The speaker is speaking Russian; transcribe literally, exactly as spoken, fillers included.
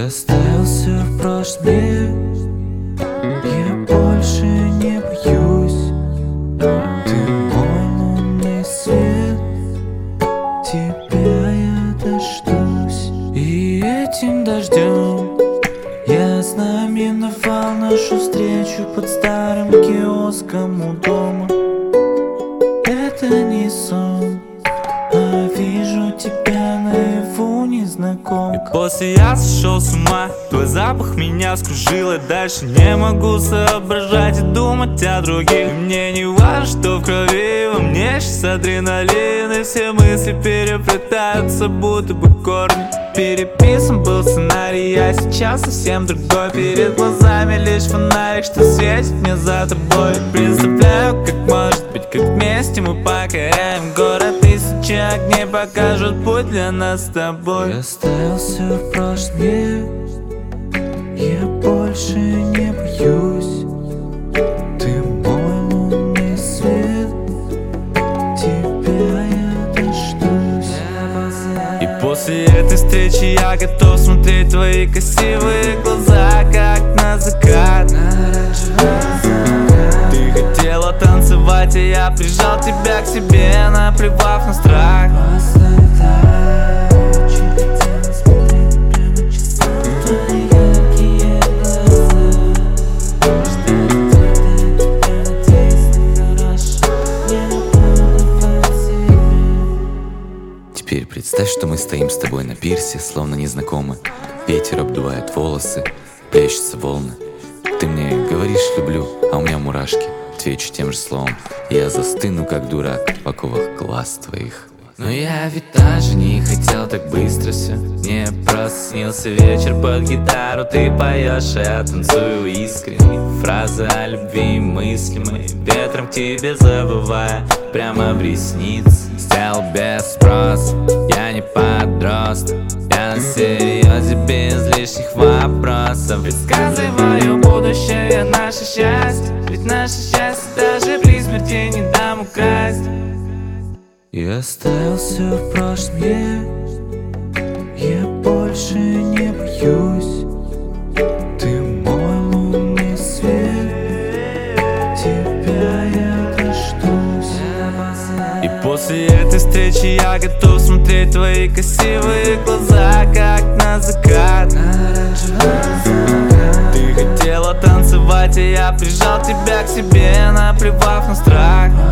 оставил все в прошлом мире. Я больше не боюсь. Ты мой лунный свет, тебя я дождусь. И этим дождем я знаменовал нашу встречу под старым киоском у дома. Это не сон, а вижу тебя наяву, незнаком. И после я сошел с ума, твой запах меня скружил. И дальше не могу соображать и думать о других. И мне не важно, что в крови, во мне сейчас адреналин. И все мысли переплетаются, будто бы корни. Переписан был сценарий, я сейчас совсем другой. Перед глазами лишь фонарик, что светит мне за тобой. Представляю, как может быть, как вместе мы покоряем город. Тысячи огней покажут путь для нас с тобой. Я оставил все в прошлом мире. Я больше не боюсь. Ты мой лунный свет, тебя я дождусь. И после этой встречи я готов смотреть твои красивые глаза, как на закат. Ты хотела танцевать, и я прижал тебя к себе, наплевав на страх. Теперь представь, что мы стоим с тобой на пирсе, словно незнакомы. Ветер обдувает волосы, плещутся волны. Ты мне говоришь «люблю», а у меня мурашки. Отвечу тем же словом. Я застыну, как дурак, в оковах глаз твоих. Но я ведь даже не хотел так быстро все. Мне просто снился вечер под гитару. Ты поешь, а я танцую искренне. Фразы о любви мыслимые, ветром к тебе забывая, прямо в ресницы. Сделал без спроса, я не подросток. Я на серьезе без лишних вопросов. Предсказываю будущее, наше счастье. Ведь наше счастье даже при смерти не дам украсть. Я оставил все в прошлом мире. Я больше не боюсь. Ты мой лунный свет, тебя я дождусь. И после этой встречи я готов смотреть твои красивые глаза, как на закат. Ты хотела танцевать, и я прижал тебя к себе, наплевав на страх.